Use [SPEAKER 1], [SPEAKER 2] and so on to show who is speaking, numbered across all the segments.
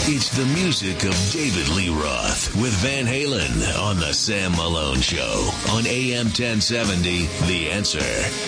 [SPEAKER 1] It's the music of David Lee Roth with Van Halen on The Sam Malone Show on AM 1070, The Answer.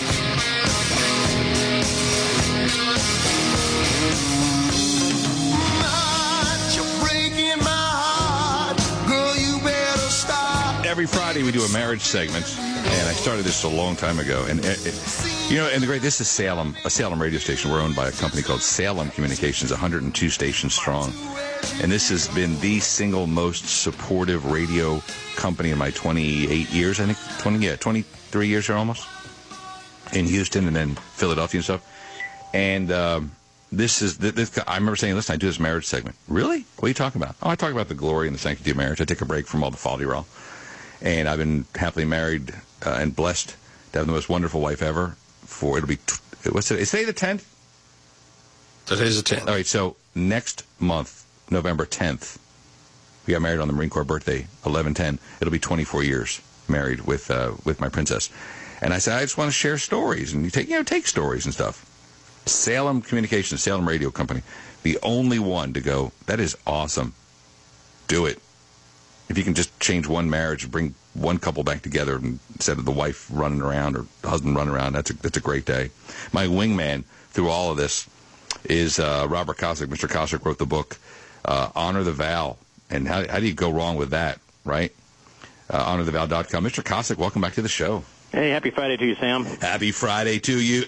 [SPEAKER 2] Every Friday we do a marriage segment, and I started this a long time ago. And this is Salem, a Salem radio station. We're owned by a company called Salem Communications, 102 stations strong. And this has been the single most supportive radio company in my 28 years, I think, 23 years here almost, in Houston and then Philadelphia and stuff. And this. I remember saying, listen, I do this marriage segment. Really? What are you talking about? Oh, I talk about the glory and the sanctity of marriage. I take a break from all the folderol. And I've been happily married and blessed to have the most wonderful wife ever. Is today the 10th?
[SPEAKER 3] Today's the 10th.
[SPEAKER 2] All right, so next month, November 10th, we got married on the Marine Corps birthday, 11/10. It'll be 24 years married with my princess. And I said, I just want to share stories, and you take stories and stuff. Salem Communications, Salem Radio Company, the only one to go, that is awesome. Do it. If you can just change one marriage, bring one couple back together instead of the wife running around or the husband running around, that's a great day. My wingman through all of this is Robert Kosick. Mr. Kosick wrote the book, Honor the Vow. And how do you go wrong with that, right? HonorTheVow.com. Mr. Kosick, welcome back to the show.
[SPEAKER 4] Hey, happy Friday to you, Sam.
[SPEAKER 2] Happy Friday to you.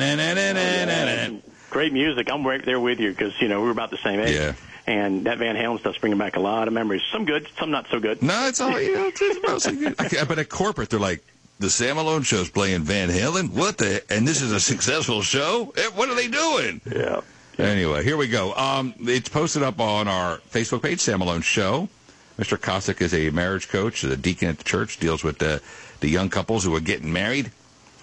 [SPEAKER 4] Great music. I'm right there with you because, we're about the same age.
[SPEAKER 2] Yeah.
[SPEAKER 4] And that Van Halen stuff's bringing back a lot of memories. Some good, some not so good.
[SPEAKER 2] No, it's all, it's mostly good. But at corporate, they're like, the Sam Malone Show's playing Van Halen? What the? And this is a successful show? What are they doing?
[SPEAKER 4] Yeah.
[SPEAKER 2] Anyway, here we go. It's posted up on our Facebook page, Sam Malone Show. Mr. Kosick is a marriage coach, a deacon at the church, deals with the young couples who are getting married.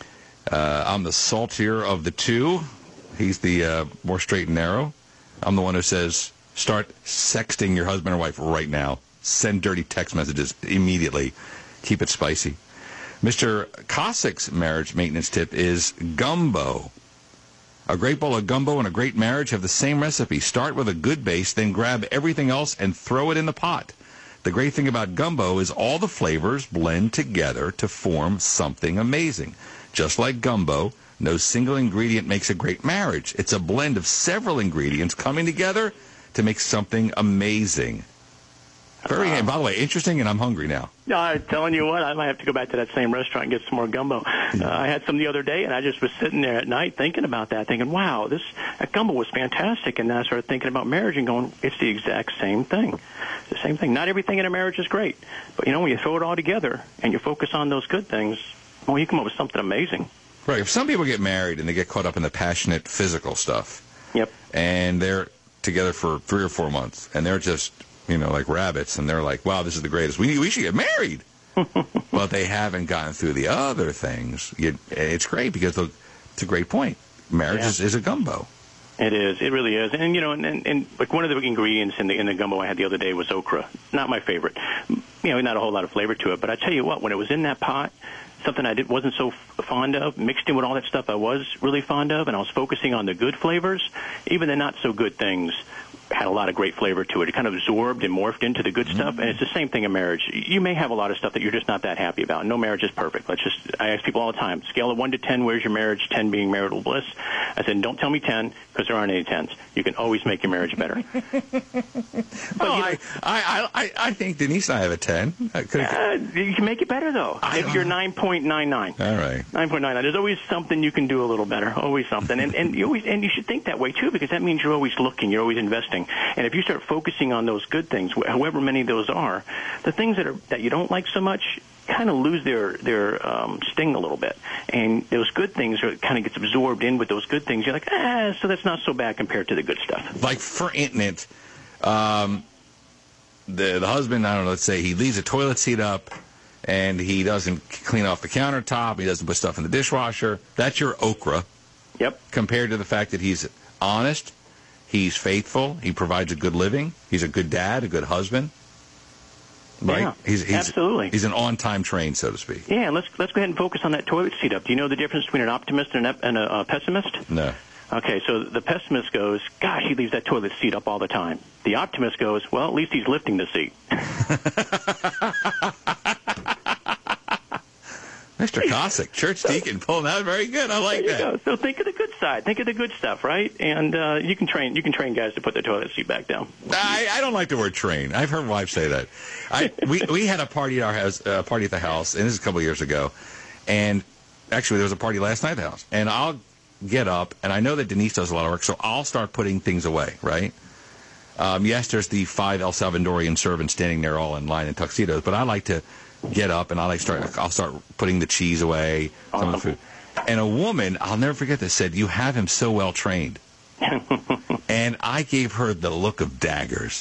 [SPEAKER 2] I'm the saltier of the two. He's the more straight and narrow. I'm the one who says, start sexting your husband or wife right now. Send dirty text messages immediately. Keep it spicy. Mr. Kosick's marriage maintenance tip is gumbo. A great bowl of gumbo and a great marriage have the same recipe. Start with a good base, then grab everything else and throw it in the pot. The great thing about gumbo is all the flavors blend together to form something amazing. Just like gumbo, no single ingredient makes a great marriage. It's a blend of several ingredients coming together to make something amazing. By the way, interesting, and I'm hungry now.
[SPEAKER 4] I'm telling you what, I might have to go back to that same restaurant and get some more gumbo. I had some the other day, and I just was sitting there at night thinking about that, thinking, wow, that gumbo was fantastic. And then I started thinking about marriage and going, it's the exact same thing. The same thing. Not everything in a marriage is great. But, when you throw it all together and you focus on those good things, well, you come up with something amazing.
[SPEAKER 2] Right. If some people get married and they get caught up in the passionate physical stuff,
[SPEAKER 4] yep,
[SPEAKER 2] and they're together for 3 or 4 months, and they're just, like rabbits, and they're like, wow, this is the greatest. We should get married. But they haven't gotten through the other things. It's great because it's a great point. Marriage is a gumbo.
[SPEAKER 4] It is. It really is. And, and like one of the ingredients in the gumbo I had the other day was okra. Not my favorite. Not a whole lot of flavor to it. But I tell you what, when it was in that pot, something I wasn't so fond of, mixed in with all that stuff I was really fond of, and I was focusing on the good flavors, even the not-so-good things had a lot of great flavor to it. It kind of absorbed and morphed into the good stuff, and it's the same thing in marriage. You may have a lot of stuff that you're just not that happy about. No marriage is perfect. I ask people all the time, scale of 1 to 10, where's your marriage? 10 being marital bliss. I said, don't tell me 10, because there aren't any 10s. You can always make your marriage better.
[SPEAKER 2] I think Denise and I have a 10.
[SPEAKER 4] You can make it better, though. If you're 9.99.
[SPEAKER 2] All right.
[SPEAKER 4] 9.99. There's always something you can do a little better. Always something. And you should think that way, too, because that means you're always looking. You're always investing. And if you start focusing on those good things, however many those are, the things that you don't like so much kind of lose their sting a little bit. And those good things kind of gets absorbed in with those good things. You're like, so that's not so bad compared to the good stuff.
[SPEAKER 2] Like, for instance, the husband, I don't know, let's say he leaves the toilet seat up and he doesn't clean off the countertop, he doesn't put stuff in the dishwasher. That's your okra.
[SPEAKER 4] Yep.
[SPEAKER 2] Compared to the fact that he's honest, he's faithful, he provides a good living, he's a good dad, a good husband. Right?
[SPEAKER 4] Yeah,
[SPEAKER 2] he's
[SPEAKER 4] absolutely.
[SPEAKER 2] He's an on-time train, so to speak.
[SPEAKER 4] Yeah, and let's go ahead and focus on that toilet seat up. Do you know the difference between an optimist and a pessimist?
[SPEAKER 2] No.
[SPEAKER 4] Okay, so the pessimist goes, gosh, he leaves that toilet seat up all the time. The optimist goes, well, at least he's lifting the seat.
[SPEAKER 2] Mr. Cossack, church deacon, pulling out very good. I like that.
[SPEAKER 4] Go. So think of the good side. Think of the good stuff, right? And you can train guys to put the toilet seat back down.
[SPEAKER 2] I don't like the word train. I've heard wives say that. We had a party at our house, party at the house, and this is a couple of years ago. And actually, there was a party last night at the house. And I'll get up, and I know that Denise does a lot of work, so I'll start putting things away, right? Yes, there's the 5 El Salvadorian servants standing there all in line in tuxedos, but I like to get up and I'll start putting the cheese away, some of the food. And a woman, I'll never forget this, said, "You have him so well trained." And I gave her the look of daggers.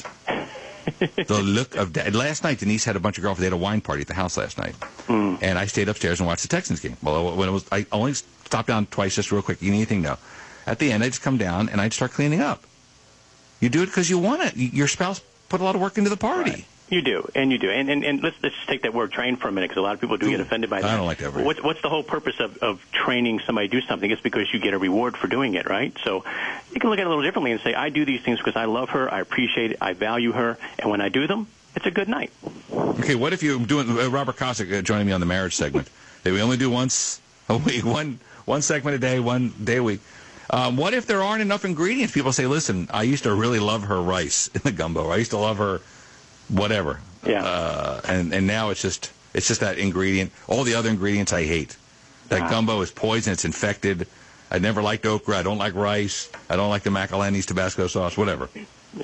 [SPEAKER 2] The look of last night, Denise had a bunch of girlfriends. They had a wine party at the house last night, and I stayed upstairs and watched the Texans game. Well, when it was, I only stopped down twice, just real quick. You need anything? No. At the end, I'd just come down and I'd start cleaning up. You do it because you want it. Your spouse put a lot of work into the party.
[SPEAKER 4] Right. You do. And let's just take that word train for a minute, because a lot of people do get offended by that.
[SPEAKER 2] I don't like that word.
[SPEAKER 4] What's the whole purpose of training somebody to do something? It's because you get a reward for doing it, right? So you can look at it a little differently and say, I do these things because I love her, I appreciate it, I value her, and when I do them, it's a good night.
[SPEAKER 2] Okay, what if you're doing, Robert Cossack joining me on the marriage segment, that we only do once a week, one segment a day, one day a week. What if there aren't enough ingredients? People say, listen, I used to really love her rice in the gumbo. I used to love her whatever.
[SPEAKER 4] Yeah.
[SPEAKER 2] And now it's just that ingredient. All the other ingredients I hate. That gumbo is poison. It's infected. I never liked okra. I don't like rice. I don't like the Macalenni's Tabasco sauce, whatever.
[SPEAKER 4] Yeah.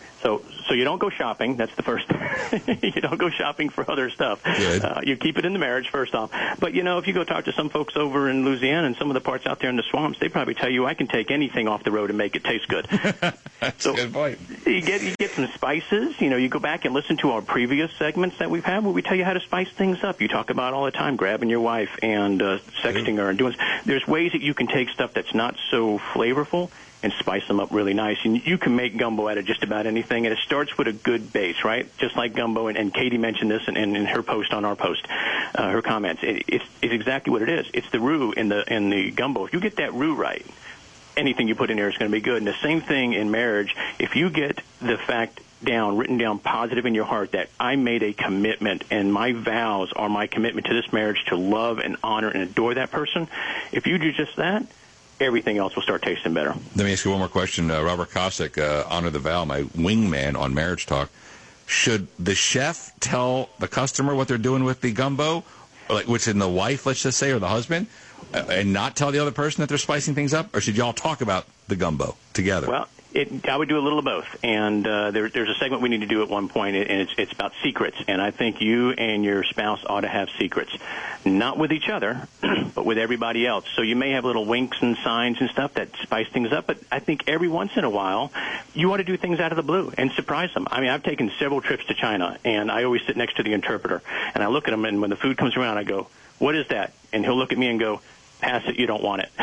[SPEAKER 4] So you don't go shopping. That's the first. You don't go shopping for other stuff.
[SPEAKER 2] Good.
[SPEAKER 4] You keep it in the marriage, first off. But, if you go talk to some folks over in Louisiana and some of the parts out there in the swamps, they probably tell you I can take anything off the road and make it taste good.
[SPEAKER 2] That's a good point.
[SPEAKER 4] You get some spices. You go back and listen to our previous segments that we've had where we tell you how to spice things up. You talk about all the time grabbing your wife and sexting her and doing. There's ways that you can take stuff that's not so flavorful and spice them up really nice. And you can make gumbo out of just about anything, and it starts with a good base, right? Just like gumbo, and Katie mentioned this in her post on our post, her comments. It's exactly what it is. It's the roux in the gumbo. If you get that roux right, anything you put in there is going to be good. And the same thing in marriage. If you get the fact written down positive in your heart that I made a commitment and my vows are my commitment to this marriage to love and honor and adore that person, if you do just that, everything else will start tasting better.
[SPEAKER 2] Let me ask you one more question. Robert Cossack, Honor the Vow, my wingman on Marriage Talk. Should the chef tell the customer what they're doing with the gumbo, which in the wife, let's just say, or the husband, and not tell the other person that they're spicing things up? Or should y'all talk about the gumbo together?
[SPEAKER 4] Well, I would do a little of both. And there's a segment we need to do at one point, and it's about secrets. And I think you and your spouse ought to have secrets. Not with each other, but with everybody else. So you may have little winks and signs and stuff that spice things up, but I think every once in a while you ought to do things out of the blue and surprise them. I mean, I've taken several trips to China, and I always sit next to the interpreter. And I look at him, and when the food comes around, I go, "What is that?" And he'll look at me and go, "Pass it, you don't want it."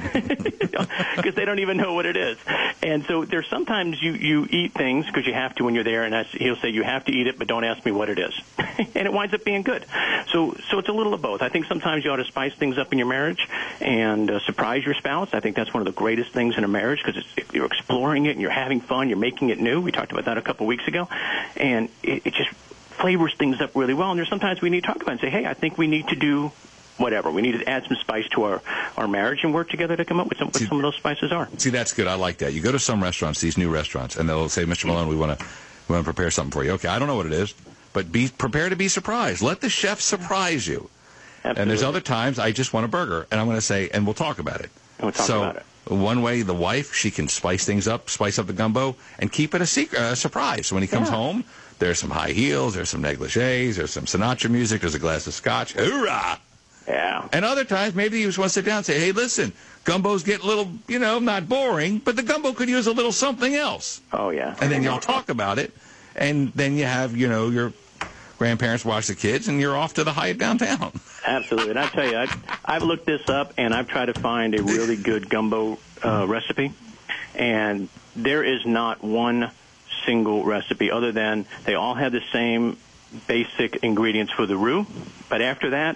[SPEAKER 4] Because they don't even know what it is. And so there's sometimes you eat things because you have to when you're there, and he'll say, "You have to eat it, but don't ask me what it is." And it winds up being good. So it's a little of both. I think sometimes you ought to spice things up in your marriage and surprise your spouse. I think that's one of the greatest things in a marriage, because you're exploring it and you're having fun, you're making it new. We talked about that a couple weeks ago. And it just flavors things up really well. And there's sometimes we need to talk about it and say, hey, I think we need to do whatever. We need to add some spice to our marriage and work together to come up with what some of those spices are.
[SPEAKER 2] See, that's good. I like that. You go to some restaurants, these new restaurants, and they'll say, Mr. Malone, we want to prepare something for you. Okay, I don't know what it is, but be prepared to be surprised. Let the chef surprise you.
[SPEAKER 4] Absolutely.
[SPEAKER 2] And there's other times I just want a burger, and I'm going to say, and we'll talk about it.
[SPEAKER 4] And we'll talk about it.
[SPEAKER 2] One way, the wife, she can spice things up, spice up the gumbo, and keep it a surprise. So when he comes home, there's some high heels, there's some negligees, there's some Sinatra music, there's a glass of scotch. Hoorah!
[SPEAKER 4] Yeah.
[SPEAKER 2] And other times, maybe you just want to sit down and say, hey, listen, gumbo's getting a little, not boring, but the gumbo could use a little something else.
[SPEAKER 4] Oh, yeah.
[SPEAKER 2] And then y'all talk about it, and then you have, your grandparents watch the kids, and you're off to the Hyatt downtown.
[SPEAKER 4] Absolutely. And I tell you, I've looked this up, and I've tried to find a really good gumbo recipe, and there is not one single recipe other than they all have the same basic ingredients for the roux, but after that,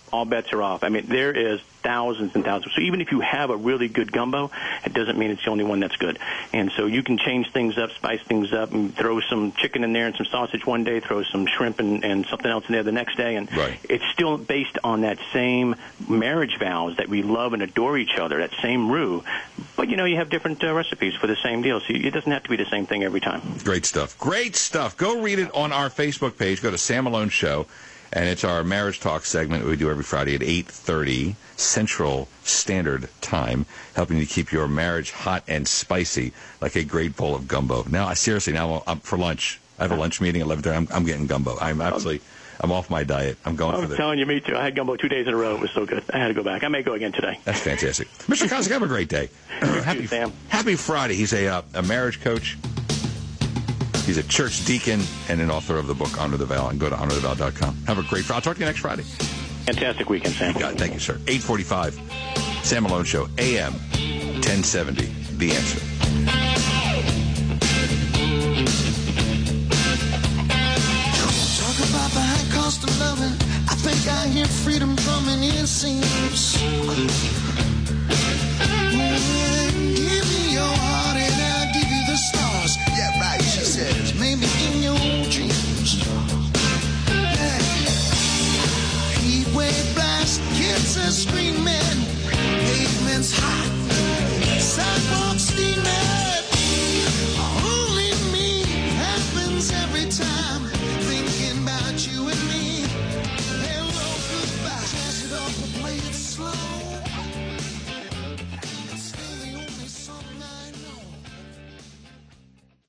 [SPEAKER 4] all bets are off. I mean, there is thousands and thousands. So even if you have a really good gumbo, it doesn't mean it's the only one that's good. And so you can change things up, spice things up, and throw some chicken in there and some sausage one day, throw some shrimp and something else in there the next day. And it's still based on that same marriage vows that we love and adore each other, that same roux. But, you know, you have different recipes for the same deal. So it doesn't have to be the same thing every time.
[SPEAKER 2] Great stuff. Great stuff. Go read it on our Facebook page. Go to Sam Malone Show. And it's our Marriage Talk segment we do every Friday at 8:30 Central Standard Time, helping you keep your marriage hot and spicy like a great bowl of gumbo. Now, I'm for lunch. I have a lunch meeting at 11:30. I'm getting gumbo. I'm off my diet. I'm
[SPEAKER 4] telling you, me too. I had gumbo 2 days in a row. It was so good. I had to go back. I may go again today.
[SPEAKER 2] That's fantastic. Mr. Kosick, have a great day.
[SPEAKER 4] Happy Sam.
[SPEAKER 2] Happy Friday. He's a marriage coach. He's a church deacon and an author of the book Honor the Vow. And go to honorthevow.com. Have a great Friday. I'll talk to you next Friday.
[SPEAKER 4] Fantastic weekend, Sam.
[SPEAKER 2] Thank you, sir. 8:45, Sam Malone Show, AM 1070. The Answer.
[SPEAKER 5] Talk about the high cost of loving. I think I hear freedom drumming in seams. Give me your heart and I'll give you the stars. Yeah, right, she says. Maybe in your dreams. Yeah. Heat wave blast, kids are screaming. Pavement's hot, sidewalks steaming.